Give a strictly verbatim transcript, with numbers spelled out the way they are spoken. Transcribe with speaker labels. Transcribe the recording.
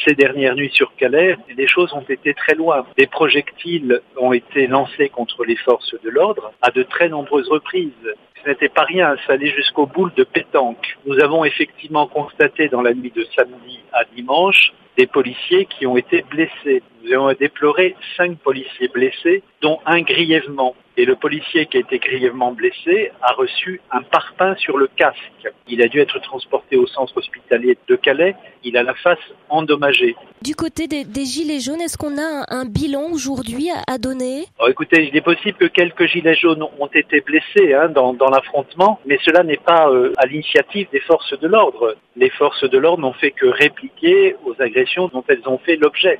Speaker 1: ces dernières nuits sur Calais, les choses ont été très loin. Des projectiles ont été lancés contre les forces de l'ordre à de très nombreuses reprises. Ce n'était pas rien, ça allait jusqu'aux boules de pétanque. Nous avons effectivement constaté dans la nuit de samedi à dimanche des policiers qui ont été blessés. Nous avons déploré cinq policiers blessés, dont un grièvement. Et le policier qui a été grièvement blessé a reçu un parpaing sur le casque. Il a dû être transporté au centre hospitalier de Calais. Il a la face endommagée.
Speaker 2: Du côté des, des Gilets jaunes, est-ce qu'on a un, un bilan aujourd'hui à, à donner ?
Speaker 1: Alors, écoutez, il est possible que quelques Gilets jaunes ont été blessés hein, dans, dans l'affrontement, mais cela n'est pas euh, à l'initiative des forces de l'ordre. Les forces de l'ordre n'ont fait que répliquer aux agressions dont elles ont fait l'objet.